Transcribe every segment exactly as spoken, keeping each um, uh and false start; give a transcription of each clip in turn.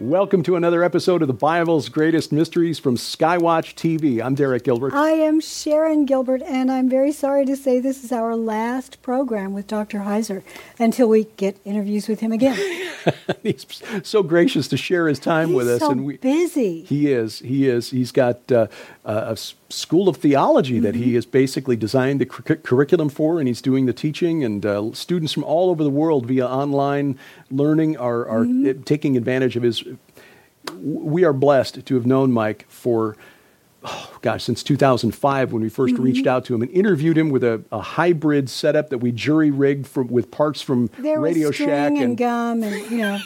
Welcome to another episode of the Bible's Greatest Mysteries from Skywatch T V. I'm Derek Gilbert. I am Sharon Gilbert, and I'm very sorry to say this is our last program with Doctor Heiser until we get interviews with him again. He's so gracious to share his time He's with us. so and we, busy. He is. He is. He's got uh, a school of theology mm-hmm. that he has basically designed the cur- curriculum for, and he's doing the teaching, and uh, students from all over the world via online learning are, are mm-hmm. taking advantage of his. We are blessed to have known Mike for, oh gosh, since two thousand five when we first mm-hmm. reached out to him and interviewed him with a, a hybrid setup that we jury rigged from, with parts from there Radio was string Shack and, and gum and you know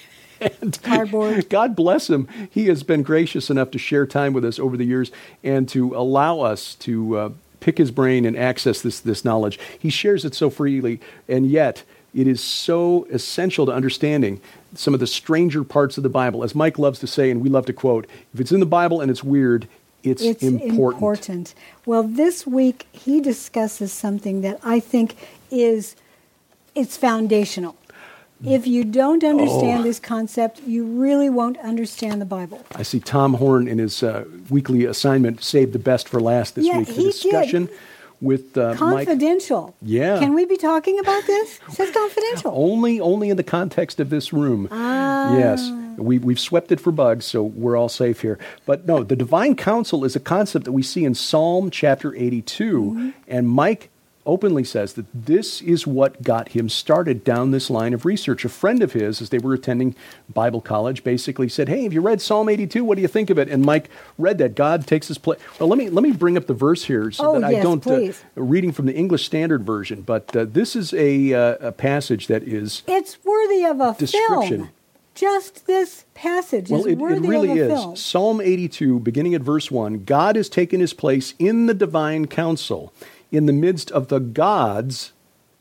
and cardboard. God bless him. He has been gracious enough to share time with us over the years and to allow us to uh, pick his brain and access this this knowledge. He shares it so freely, and yet it is so essential to understanding some of the stranger parts of the Bible. As Mike loves to say, and we love to quote, if it's in the Bible and it's weird, it's, it's important. important. Well, this week he discusses something that I think is it's foundational. If you don't understand oh. this concept, you really won't understand the Bible. I see Tom Horn in his uh, weekly assignment saved the best for last this yeah, week. The he discussion did. with uh, confidential. Mike. Yeah. Can we be talking about this? It says confidential. Only, only in the context of this room. Ah. Yes. We, we've swept it for bugs, so we're all safe here. But no, the divine counsel is a concept that we see in Psalm chapter eighty-two, mm-hmm. and Mike openly says that this is what got him started down this line of research. A friend of his, as they were attending Bible college, basically said, "Hey, have you read Psalm eighty-two? What do you think of it?" And Mike read that. God takes his place. Well, let me let me bring up the verse here so oh, that yes, I don't uh, reading from the English Standard Version. But uh, this is a, uh, a passage that is it's worthy of a description. Film. Just this passage well, is it, worthy it really of a is. film. Psalm eighty-two, beginning at verse one, God has taken his place in the divine council. In the midst of the gods,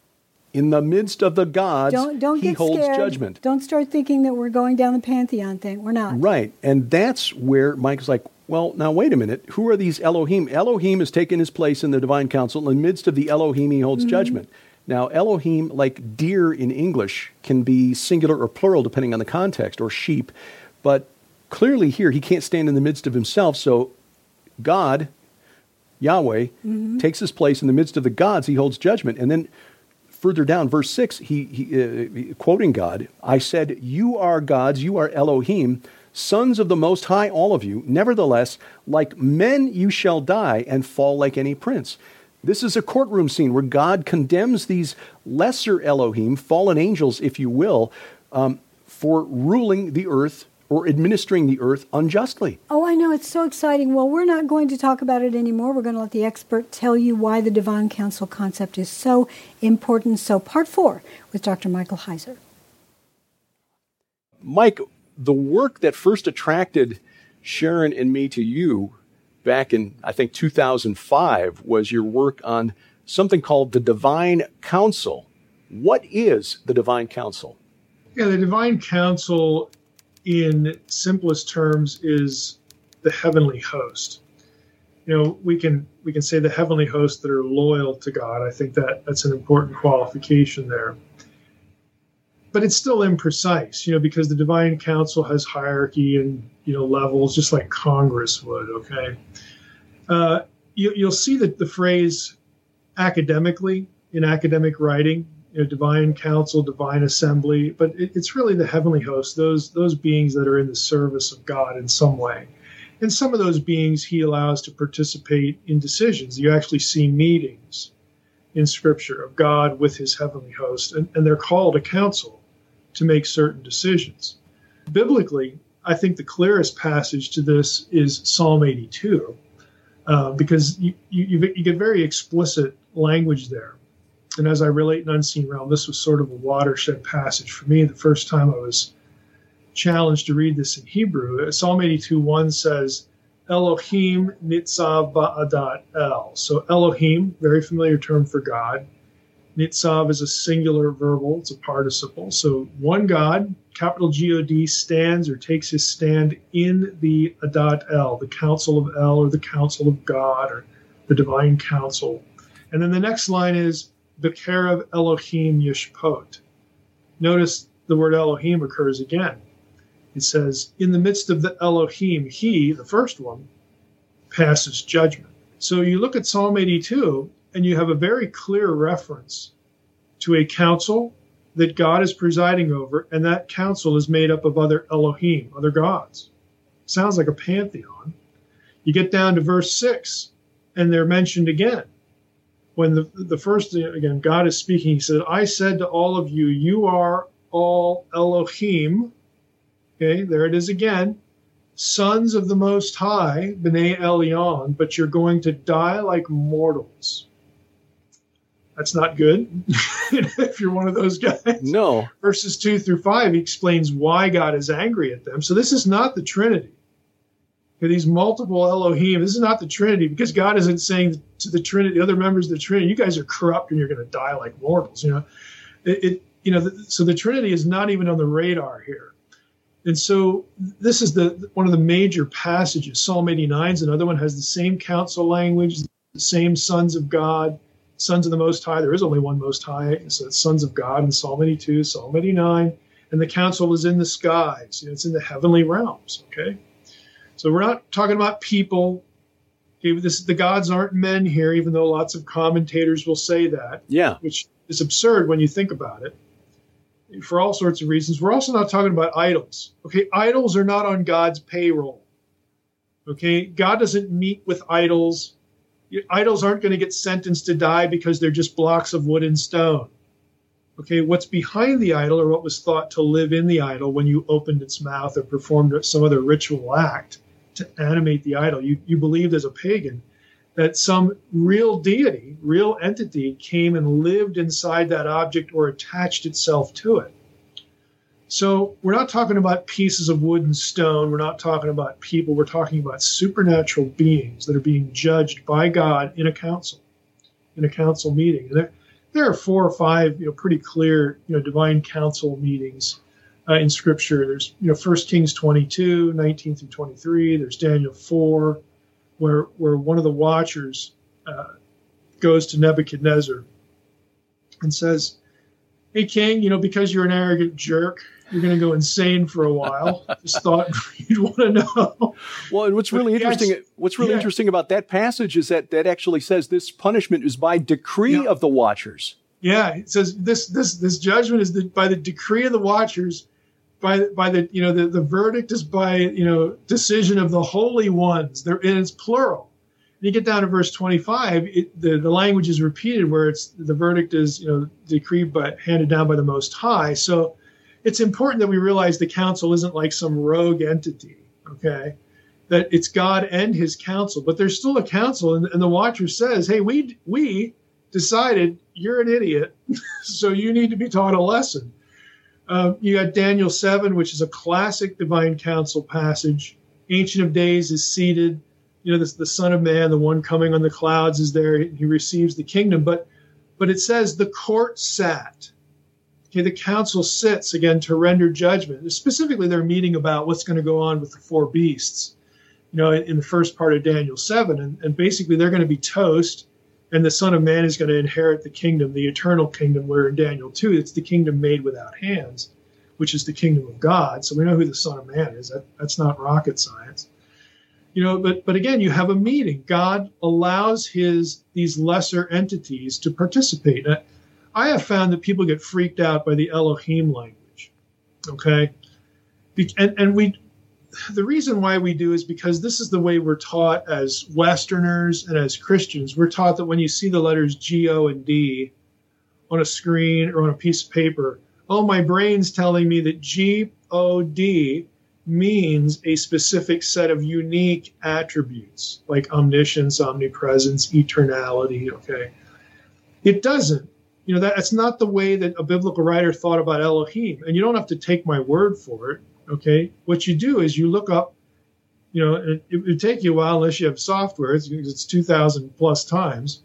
in the midst of the gods, don't, don't he get holds scared. judgment. Don't start thinking that we're going down the pantheon thing. We're not. Right. And that's where Mike's like, well, now wait a minute. Who are these Elohim? Elohim has taken his place in the divine council. In the midst of the Elohim, he holds mm-hmm. judgment. Now, Elohim, like deer in English, can be singular or plural depending on the context, or sheep. But clearly here, he can't stand in the midst of himself. So God, Yahweh, mm-hmm. takes his place in the midst of the gods. He holds judgment. And then further down, verse six, he, he uh, quoting God, I said, you are gods, you are Elohim, sons of the Most High, all of you. Nevertheless, like men you shall die and fall like any prince. This is a courtroom scene where God condemns these lesser Elohim, fallen angels, if you will, um, for ruling the earth or administering the earth unjustly. Oh, I know. It's so exciting. Well, we're not going to talk about it anymore. We're going to let the expert tell you why the divine council concept is so important. So part four with Doctor Michael Heiser. Mike, the work that first attracted Sharon and me to you back in, I think, two thousand five was your work on something called the divine council. What is the divine council? Yeah, the divine council, in simplest terms, is the heavenly host. You know, we can we can say the heavenly hosts that are loyal to God. I think that that's an important qualification there. But it's still imprecise, you know, because the divine council has hierarchy and, you know, levels, just like Congress would, okay? Uh, you, you'll see that the phrase academically, in academic writing, you know, divine council, divine assembly, but it, it's really the heavenly host, those those beings that are in the service of God in some way. And some of those beings he allows to participate in decisions. You actually see meetings in Scripture of God with his heavenly host, and, and they're called a council to make certain decisions. Biblically, I think the clearest passage to this is Psalm eighty-two, uh, because you, you, you get very explicit language there. And as I relate in Unseen Realm, this was sort of a watershed passage for me. The first time I was challenged to read this in Hebrew, Psalm eighty-two one says, Elohim nitzav ba'adat el. So Elohim, very familiar term for God. Nitzav is a singular verbal, it's a participle. So one God, capital G O D, stands or takes his stand in the Adat El, the council of El, or the council of God, or the divine council. And then the next line is, B'kerev Elohim Yishpot. Notice the word Elohim occurs again. It says, in the midst of the Elohim, he, the first one, passes judgment. So you look at Psalm eighty-two, and you have a very clear reference to a council that God is presiding over, and that council is made up of other Elohim, other gods. Sounds like a pantheon. You get down to verse six, and they're mentioned again. When the, the first, again, God is speaking, he said, I said to all of you, you are all Elohim. Okay, there it is again. Sons of the Most High, B'nai Elyon, but you're going to die like mortals. That's not good if you're one of those guys. No. Verses two through five, he explains why God is angry at them. So this is not the Trinity. Okay, these multiple Elohim, this is not the Trinity, because God isn't saying to the Trinity, the other members of the Trinity, you guys are corrupt and you're going to die like mortals. You know, it, it you know, the, so the Trinity is not even on the radar here. And so this is the one of the major passages. Psalm eighty-nine is another one, has the same council language, the same sons of God, sons of the Most High. There is only one Most High, so it's sons of God in Psalm eighty-two, Psalm eighty-nine, and the council is in the skies. You know, it's in the heavenly realms. Okay, so we're not talking about people. Okay, this, the gods aren't men here, even though lots of commentators will say that. Yeah, which is absurd when you think about it. For all sorts of reasons. We're also not talking about idols. Okay, idols are not on God's payroll. Okay, God doesn't meet with idols. Idols aren't going to get sentenced to die because they're just blocks of wood and stone. Okay, what's behind the idol, or what was thought to live in the idol when you opened its mouth or performed some other ritual act to animate the idol, you, you believed as a pagan that some real deity, real entity came and lived inside that object or attached itself to it. So we're not talking about pieces of wood and stone. We're not talking about people. We're talking about supernatural beings that are being judged by God in a council, in a council meeting. And there, there are four or five, you know, pretty clear, you know, divine council meetings uh, in Scripture. There's, you know, First Kings twenty-two, nineteen through twenty-three. There's Daniel four. Where, where one of the watchers uh, goes to Nebuchadnezzar and says, hey, king, you know, because you're an arrogant jerk, you're going to go insane for a while. Just thought you'd want to know. Well, and what's really interesting, actually, what's really yeah. interesting about that passage is that that actually says this punishment is by decree yeah. of the watchers. Yeah, it says this this this judgment is the, by the decree of the watchers. By by the you know the, the verdict is by you know decision of the holy ones. There, and it's plural. And you get down to verse twenty-five, it, the the language is repeated where it's the verdict is you know decreed but handed down by the Most High. So it's important that we realize the council isn't like some rogue entity. Okay, that it's God and His council, but there's still a council, and, and the watcher says, hey, we we decided you're an idiot, so you need to be taught a lesson. Uh, you got Daniel seven, which is a classic divine council passage. Ancient of Days is seated. You know, this, the Son of Man, the one coming on the clouds, is there. He receives the kingdom. But but it says the court sat. Okay, the council sits, again, to render judgment. Specifically, they're meeting about what's going to go on with the four beasts, you know, in, in the first part of Daniel seven. And, and basically, they're going to be toast. And the Son of Man is going to inherit the kingdom, the eternal kingdom, where in Daniel two, it's the kingdom made without hands, which is the kingdom of God. So we know who the Son of Man is. That, that's not rocket science. You know, but but again, you have a meeting. God allows his these lesser entities to participate. Now, I have found that people get freaked out by the Elohim language. Okay? And, and we... The reason why we do is because this is the way we're taught as Westerners and as Christians. We're taught that when you see the letters G, O, and D on a screen or on a piece of paper, oh, my brain's telling me that G, O, D means a specific set of unique attributes like omniscience, omnipresence, eternality, okay? It doesn't. You know, that, that's not the way that a biblical writer thought about Elohim. And you don't have to take my word for it. Okay, what you do is you look up, you know, it, it would take you a while unless you have software, it's, it's two thousand plus times.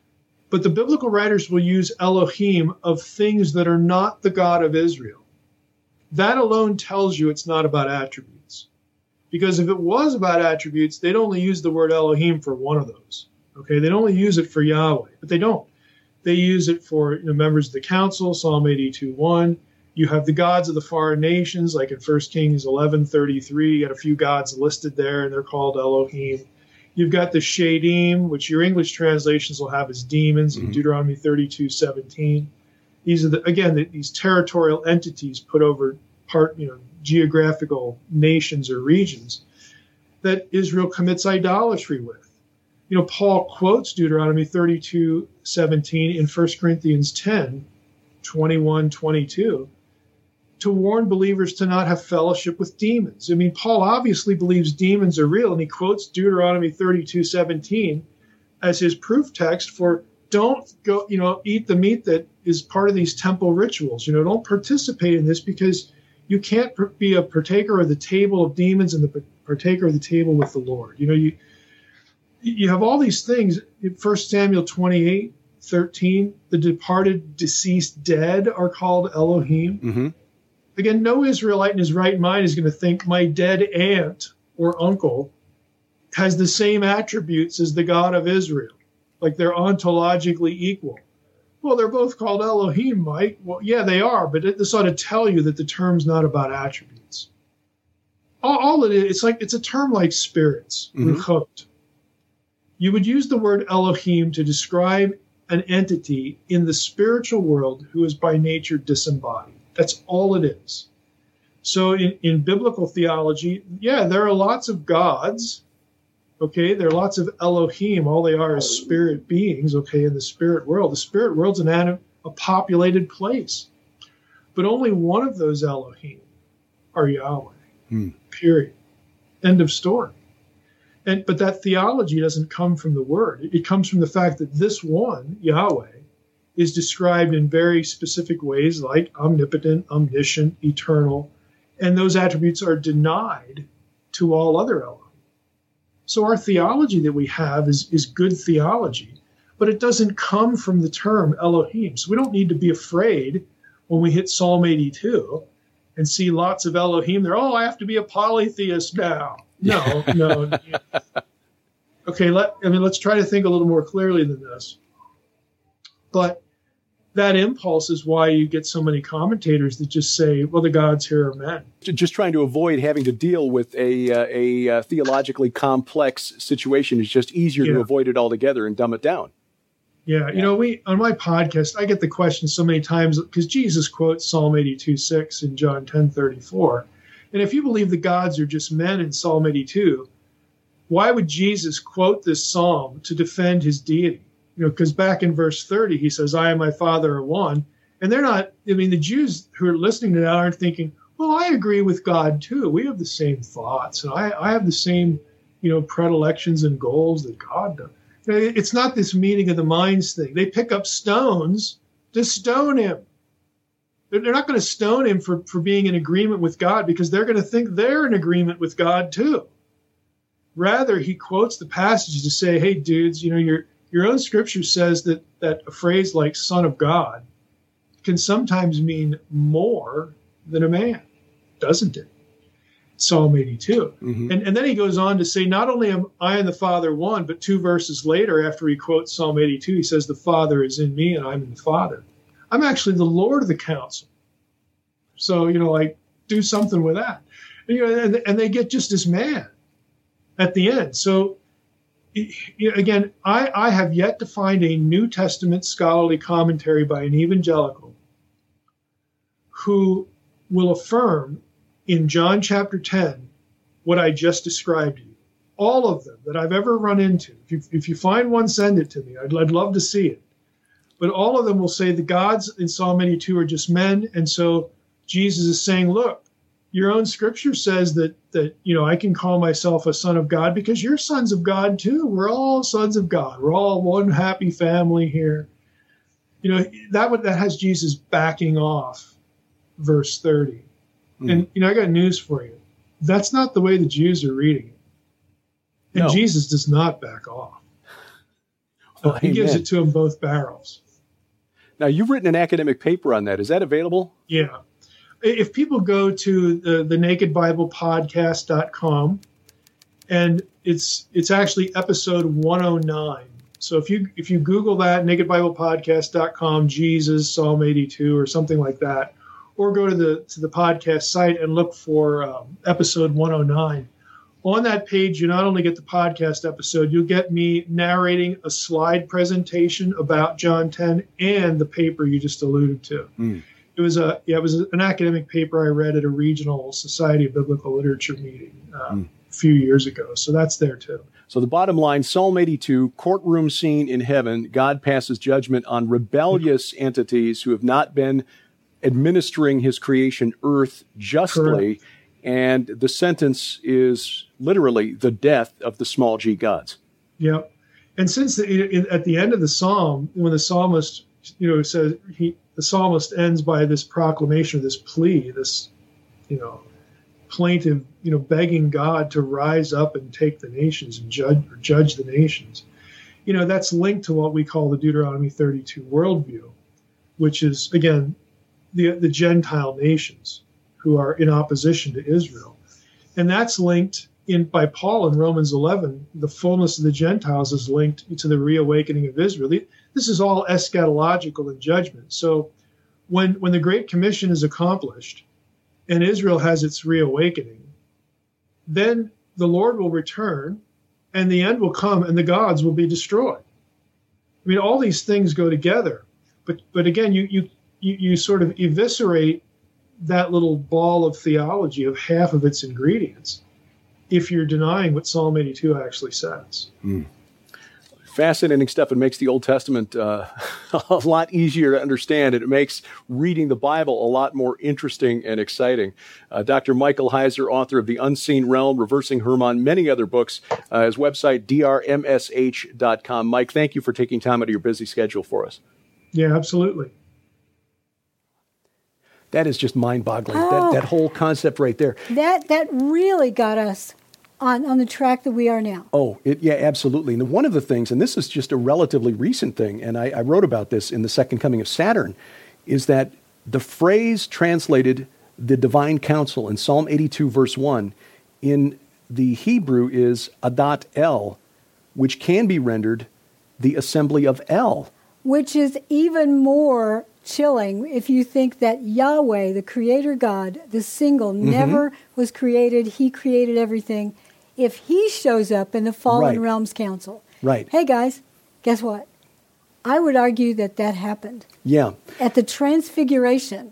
But the biblical writers will use Elohim of things that are not the God of Israel. That alone tells you it's not about attributes. Because if it was about attributes, they'd only use the word Elohim for one of those. Okay, they'd only use it for Yahweh, but they don't. They use it for you know, members of the council, Psalm eighty-two one. You have the gods of the foreign nations, like in First Kings eleven thirty-three. You got a few gods listed there, and they're called Elohim. You've got the Shadim, which your English translations will have as demons, mm-hmm. in Deuteronomy thirty-two seventeen. These are, the, again, the, these territorial entities put over part, you know, geographical nations or regions that Israel commits idolatry with. You know, Paul quotes Deuteronomy thirty-two seventeen in First Corinthians ten, twenty-one, twenty-two, to warn believers to not have fellowship with demons. I mean, Paul obviously believes demons are real, and he quotes Deuteronomy thirty-two seventeen as his proof text for don't go, you know, eat the meat that is part of these temple rituals. You know, don't participate in this because you can't be a partaker of the table of demons and the partaker of the table with the Lord. You know, you you have all these things. In First Samuel twenty-eight thirteen, the departed, deceased, dead are called Elohim. Mm-hmm. Again, no Israelite in his right mind is going to think my dead aunt or uncle has the same attributes as the God of Israel, like they're ontologically equal. Well, they're both called Elohim, Mike. Well, yeah, they are, but it, this ought to tell you that the term's not about attributes. All, all it is, it's like it's a term like spirits, mm-hmm. ruchot. You would use the word Elohim to describe an entity in the spiritual world who is by nature disembodied. That's all it is. So in, in biblical theology, yeah, there are lots of gods. Okay, there are lots of Elohim. All they are is spirit beings, okay, in the spirit world. The spirit world's an anim- a populated place. But only one of those Elohim are Yahweh, hmm. period. End of story. And But that theology doesn't come from the word. It, it comes from the fact that this one, Yahweh, is described in very specific ways like omnipotent, omniscient, eternal, and those attributes are denied to all other Elohim. So our theology that we have is, is good theology, but it doesn't come from the term Elohim. So we don't need to be afraid when we hit Psalm eighty-two and see lots of Elohim there. Oh, I have to be a polytheist now. No, no. Okay, let, I mean, let's try to think a little more clearly than this. But that impulse is why you get so many commentators that just say, well, the gods here are men. Just trying to avoid having to deal with a, uh, a uh, theologically complex situation is just easier yeah. to avoid it altogether and dumb it down. Yeah, yeah, you know, we on my podcast, I get the question so many times because Jesus quotes Psalm eighty-two six in John ten thirty-four. And if you believe the gods are just men in Psalm eighty-two, why would Jesus quote this psalm to defend his deity? You know, because back in verse thirty, he says, I and my Father are one. And they're not, I mean, the Jews who are listening to that aren't thinking, well, I agree with God too. We have the same thoughts. And I, I have the same, you know, predilections and goals that God does. It's not this meeting of the minds thing. They pick up stones to stone him. They're not going to stone him for, for being in agreement with God because they're going to think they're in agreement with God too. Rather, he quotes the passage to say, hey, dudes, you know, your your own scripture says that, that a phrase like Son of God can sometimes mean more than a man, doesn't it? Psalm eighty-two. Mm-hmm. And, and then he goes on to say, not only am I and the Father one, but two verses later, after he quotes Psalm eighty-two, he says, the Father is in me and I'm in the Father. I'm actually the Lord of the council. So, you know, like, do something with that. And, you know, and, and they get just as mad at the end. So, you know, again, I, I have yet to find a New Testament scholarly commentary by an evangelical who will affirm in John chapter ten what I just described to you. All of them that I've ever run into. If you, if you find one, send it to me. I'd, I'd love to see it. But all of them will say the gods in Psalm eighty-two are just men. And so Jesus is saying, look, your own scripture says that, that, you know, I can call myself a son of God because you're sons of God too. We're all sons of God. We're all one happy family here. You know, that would, that has Jesus backing off verse thirty. Mm. And, you know, I got news for you. That's not the way the Jews are reading it. And no. Jesus does not back off. Well, uh, he gives it to him both barrels. Now, you've written an academic paper on that. Is that available? Yeah. If people go to the, the naked bible podcast dot com, and it's it's actually episode one oh nine. So if you if you Google that, naked bible podcast dot com, Jesus, Psalm eighty-two, or something like that, or go to the to the podcast site and look for um, episode one oh nine. On that page, you not only get the podcast episode, you'll get me narrating a slide presentation about John ten and the paper you just alluded to. Mm. It was a yeah, it was an academic paper I read at a regional Society of Biblical Literature meeting um, mm. a few years ago. So that's there too. So the bottom line, Psalm eighty-two, courtroom scene in heaven. God passes judgment on rebellious mm-hmm. entities who have not been administering his creation, earth, justly. Correct. And the sentence is literally the death of the small g gods. Yeah. And since the, it, at the end of the psalm, when the psalmist, you know, says he, the psalmist ends by this proclamation, this plea, this, you know, plaintive, you know, begging God to rise up and take the nations and judge or judge the nations. You know, that's linked to what we call the Deuteronomy thirty-two worldview, which is, again, the the Gentile nations who are in opposition to Israel. And that's linked in by Paul in Romans eleven. The fullness of the Gentiles is linked to the reawakening of Israel. This is all eschatological in judgment. So when when the Great Commission is accomplished and Israel has its reawakening, then the Lord will return and the end will come and the gods will be destroyed. I mean, all these things go together. But but again, you you you, you sort of eviscerate that little ball of theology of half of its ingredients if you're denying what Psalm eighty-two actually says. Mm. Fascinating stuff. It makes the Old Testament uh, a lot easier to understand, and it makes reading the Bible a lot more interesting and exciting. Uh, Doctor Michael Heiser, author of The Unseen Realm, Reversing Hermon, many other books. Uh, his website, d r m s h dot com. Mike, thank you for taking time out of your busy schedule for us. Yeah, absolutely. That is just mind-boggling, oh, that, that whole concept right there. That that really got us on, on the track that we are now. Oh, it, yeah, absolutely. And one of the things, and this is just a relatively recent thing, and I, I wrote about this in The Second Coming of Saturn, is that the phrase translated the divine counsel in Psalm eighty-two, verse one, in the Hebrew is Adat El, which can be rendered the assembly of El. Which is even more chilling if you think that Yahweh, the creator God, the single, mm-hmm. never was created. He created everything. If he shows up in the Fallen right. Realms Council. Right. Hey, guys, guess what? I would argue that that happened. Yeah. At the Transfiguration.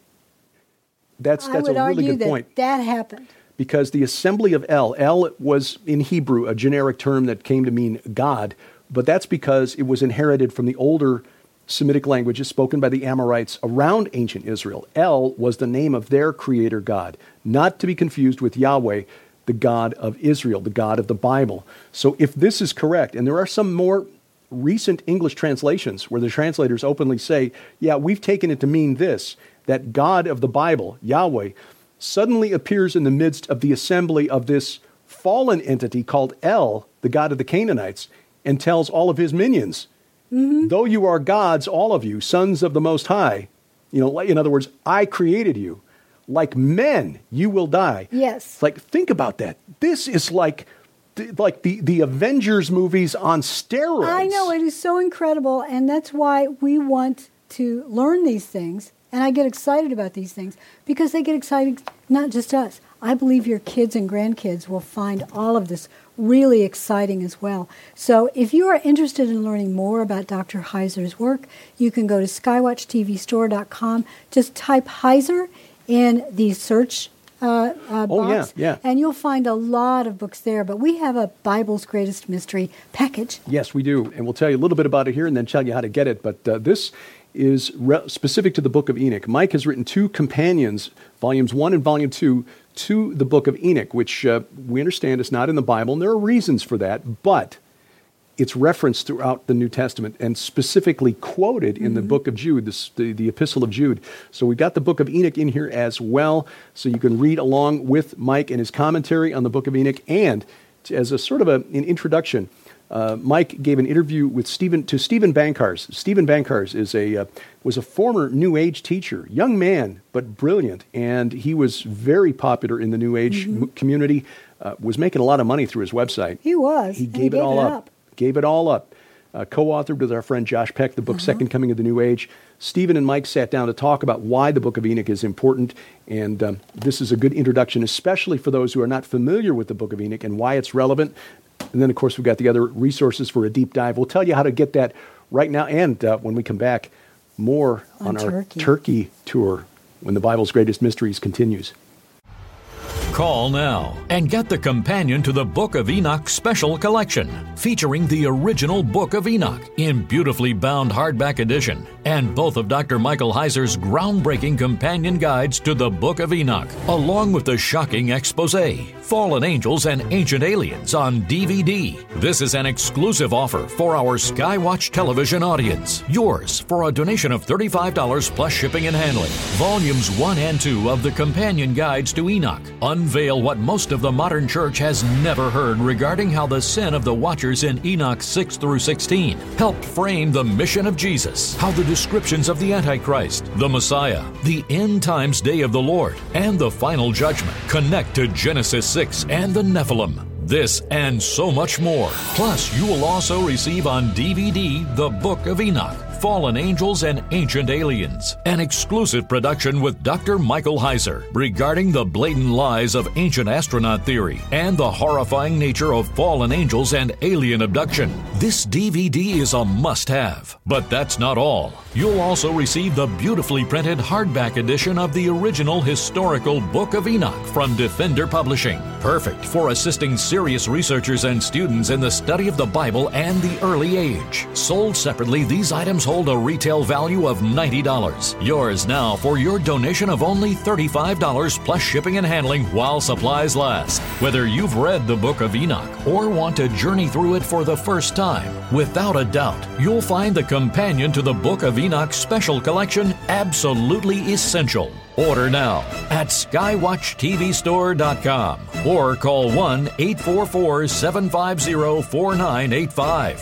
That's, that's I would a really argue good point. That that happened. Because the assembly of El, El was in Hebrew a generic term that came to mean God, but that's because it was inherited from the older Semitic languages spoken by the Amorites around ancient Israel. El was the name of their creator God, not to be confused with Yahweh, the God of Israel, the God of the Bible. So if this is correct, and there are some more recent English translations where the translators openly say, yeah, we've taken it to mean this, that God of the Bible, Yahweh, suddenly appears in the midst of the assembly of this fallen entity called El, the God of the Canaanites, and tells all of his minions, mm-hmm. though you are gods, all of you, sons of the Most High, you know, in other words, I created you. Like men, you will die. Yes. Like, think about that. This is like, like the, the Avengers movies on steroids. I know, it is so incredible, and that's why we want to learn these things, and I get excited about these things, because they get excited, not just us. I believe your kids and grandkids will find all of this really exciting as well. So if you are interested in learning more about Doctor Heiser's work, you can go to skywatch t v store dot com. Just type Heiser in the search uh, uh, box, oh, yeah, yeah. and you'll find a lot of books there. But we have a Bible's Greatest Mystery package. Yes, we do. And we'll tell you a little bit about it here and then tell you how to get it. But uh, this is re- specific to the Book of Enoch. Mike has written two companions, volumes one and volume two, to the Book of Enoch, which uh, we understand is not in the Bible, and there are reasons for that, but it's referenced throughout the New Testament and specifically quoted in mm-hmm. the Book of Jude, this, the, the Epistle of Jude. So we've got the Book of Enoch in here as well, so you can read along with Mike and his commentary on the Book of Enoch. And to, as a sort of a, an introduction, uh, Mike gave an interview with Stephen to Stephen Bankhars. Stephen Bankhars is a uh, was a former New Age teacher, young man but brilliant, and he was very popular in the New Age mm-hmm. m- community. Uh, was making a lot of money through his website. He was. He gave, gave it it all up. up. Gave it all up. uh, co-authored with our friend Josh Peck the book Uh-huh. Second Coming of the New Age. Stephen and Mike sat down to talk about why the Book of Enoch is important, and um, this is a good introduction, especially for those who are not familiar with the Book of Enoch and why it's relevant. And then, of course, we've got the other resources for a deep dive. We'll tell you how to get that right now, and uh, when we come back, more on, On our Turkey. Turkey tour when the Bible's Greatest Mysteries continues. Call now and get the companion to the Book of Enoch special collection, featuring the original Book of Enoch in beautifully bound hardback edition, and both of Doctor Michael Heiser's groundbreaking companion guides to the Book of Enoch, along with the shocking expose, Fallen Angels and Ancient Aliens on D V D. This is an exclusive offer for our Skywatch television audience. Yours for a donation of thirty-five dollars plus shipping and handling. Volumes one and two of the companion guides to Enoch unveil what most of the modern church has never heard regarding how the sin of the Watchers in Enoch six through sixteen helped frame the mission of Jesus, how the descriptions of the Antichrist, the Messiah, the end times day of the Lord, and the final judgment connect to Genesis six and the Nephilim. This and so much more. Plus, you will also receive on D V D The Book of Enoch, Fallen Angels and Ancient Aliens, an exclusive production with Doctor Michael Heiser regarding the blatant lies of ancient astronaut theory and the horrifying nature of fallen angels and alien abduction. This D V D is a must-have. But that's not all. You'll also receive the beautifully printed hardback edition of the original historical Book of Enoch from Defender Publishing, perfect for assisting serious researchers and students in the study of the Bible and the early age. Sold separately, these items hold a retail value of ninety dollars. Yours now for your donation of only thirty-five dollars plus shipping and handling while supplies last. Whether you've read the Book of Enoch or want to journey through it for the first time, without a doubt, you'll find the companion to the Book of Enoch special collection absolutely essential. Order now at skywatch t v store dot com or call one eight four four, seven five zero, four nine eight five.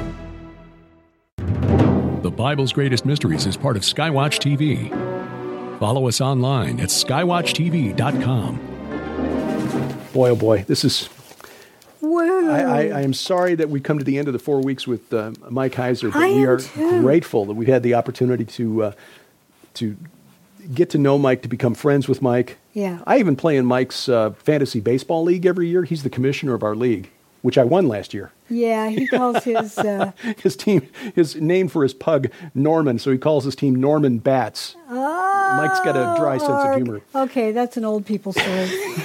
The Bible's Greatest Mysteries is part of Skywatch T V. Follow us online at skywatch t v dot com. Boy, oh boy, this is... Whoa. I, I, I am sorry that we come to the end of the four weeks with uh, Mike Heiser, but I we am are too. grateful that we've had the opportunity to uh, to get to know Mike, to become friends with Mike. Yeah. I even play in Mike's uh, fantasy baseball league every year. He's the commissioner of our league, which I won last year. Yeah, he calls his... Uh, His team is named for his pug, Norman, so he calls his team Norman Bats. oh, Mike's got a dry sense of humor. Okay, that's an old people story.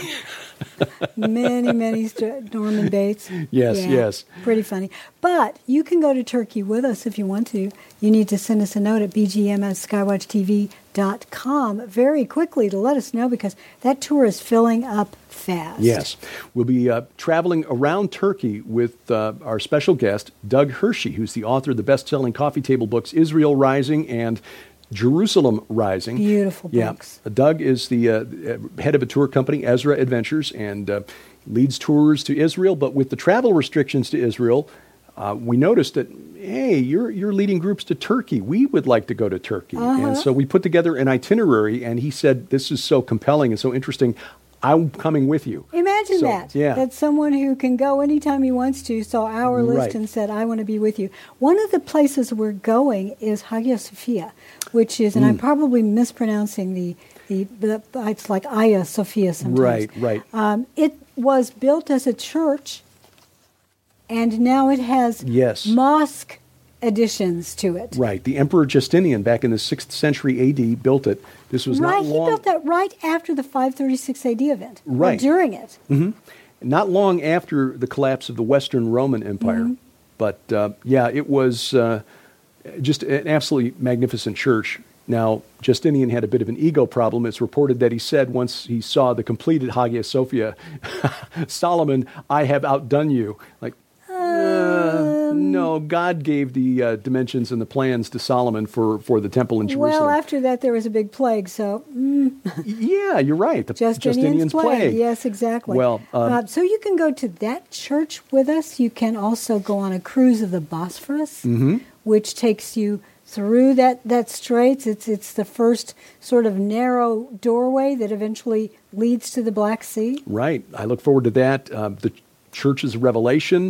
many, many st- Norman Bates. Yes, Yeah, yes. Pretty funny. But you can go to Turkey with us if you want to. You need to send us a note at b g m at skywatch t v dot com very quickly to let us know, because that tour is filling up fast. Yes. We'll be uh, traveling around Turkey with uh, our special guest, Doug Hershey, who's the author of the best-selling coffee table books Israel Rising and Jerusalem Rising. Beautiful Yeah. books. Doug is the uh, head of a tour company, Ezra Adventures, and uh, leads tours to Israel. But with the travel restrictions to Israel, uh, we noticed that, hey, you're you're leading groups to Turkey. We would like to go to Turkey. Uh-huh. And so we put together an itinerary, and he said, this is so compelling and so interesting. I'm coming with you. Imagine So, that. yeah. That someone who can go anytime he wants to saw our list Right. and said, I want to be with you. One of the places we're going is Hagia Sophia, which is, and Mm. I'm probably mispronouncing the, the, the it's like Hagia Sophia sometimes. Right, right. Um, it was built as a church, and now it has Yes. mosque additions to it. Right. The Emperor Justinian, back in the sixth century A D, built it. This was Right, not he long... built that right after the five thirty-six A D event. or Right. during it. Not long after the collapse of the Western Roman Empire. Mm-hmm. But, uh, yeah, it was uh, just an absolutely magnificent church. Now, Justinian had a bit of an ego problem. It's reported that he said once he saw the completed Hagia Sophia, Solomon, I have outdone you. Like, uh, no, God gave the uh, dimensions and the plans to Solomon for, for the temple in Jerusalem. Well, after that, there was a big plague, so mm, Yeah, you're right. The Justinian's, Justinian's plague. plague. Yes, exactly. Well, um, uh, so you can go to that church with us. You can also go on a cruise of the Bosphorus, Mm-hmm. which takes you through that, that straits. It's it's the first sort of narrow doorway that eventually leads to the Black Sea. Right. I look forward to that. Uh, the Churches of Revelation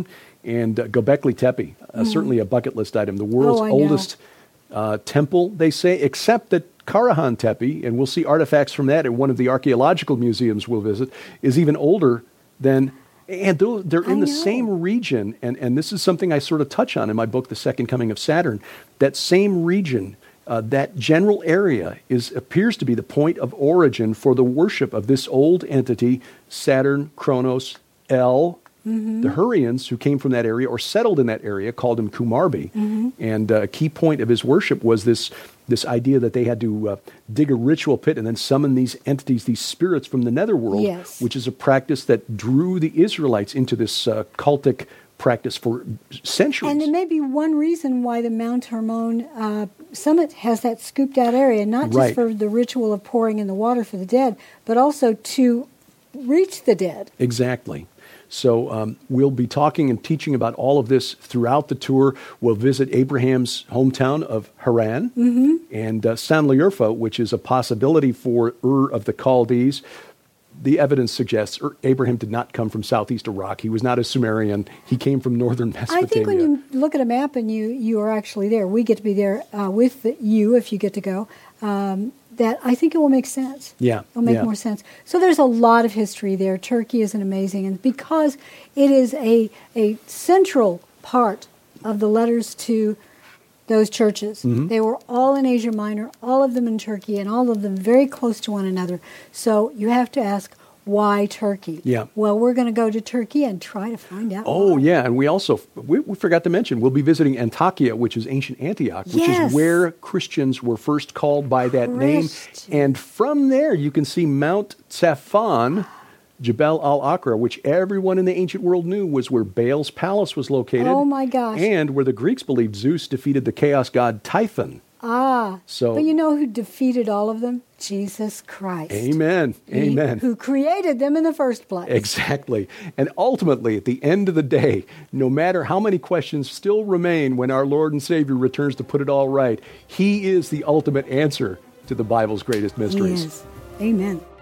and uh, Göbekli Tepe, uh, mm. certainly a bucket list item. The world's oh, oldest uh, temple, they say, except that Karahan Tepe, and we'll see artifacts from that in one of the archaeological museums we'll visit, is even older than, and they're in I the know. same region, and, and this is something I sort of touch on in my book, The Second Coming of Saturn. That same region, uh, that general area, is appears to be the point of origin for the worship of this old entity, Saturn, Kronos, El. Mm-hmm. The Hurrians, who came from that area or settled in that area, called him Kumarbi. Mm-hmm. And uh, a key point of his worship was this this idea that they had to uh, dig a ritual pit and then summon these entities, these spirits from the netherworld, yes. which is a practice that drew the Israelites into this uh, cultic practice for centuries. And it may be one reason why the Mount Hermon uh, summit has that scooped out area, not just right. for the ritual of pouring in the water for the dead, but also to reach the dead. Exactly. So um, we'll be talking and teaching about all of this throughout the tour. We'll visit Abraham's hometown of Haran mm-hmm. and uh, Sanliurfa, which is a possibility for Ur of the Chaldees. The evidence suggests Ur- Abraham did not come from southeast Iraq. He was not a Sumerian. He came from northern Mesopotamia. I think when you look at a map and you, you are actually there, we get to be there uh, with the, you if you get to go, um, that I think it will make sense. Yeah. It'll make yeah. more sense. So there's a lot of history there. Turkey is an amazing, and because it is a a central part of the letters to those churches. Mm-hmm. They were all in Asia Minor, all of them in Turkey, and all of them very close to one another. So you have to ask, why Turkey? Yeah. Well, we're going to go to Turkey and try to find out Oh, why. yeah. And we also, we, we forgot to mention, we'll be visiting Antakya, which is ancient Antioch, which Yes. is where Christians were first called by that name. Christian. And from there, you can see Mount Safan, Jebel al-Aqra, which everyone in the ancient world knew was where Baal's palace was located. Oh, my gosh. And where the Greeks believed Zeus defeated the chaos god Typhon. Ah. So- But you know who defeated all of them? Jesus Christ. Amen. He- Amen. Who created them in the first place. Exactly. And ultimately, at the end of the day, no matter how many questions still remain when our Lord and Savior returns to put it all right, He is the ultimate answer to the Bible's greatest mysteries. Yes. Amen.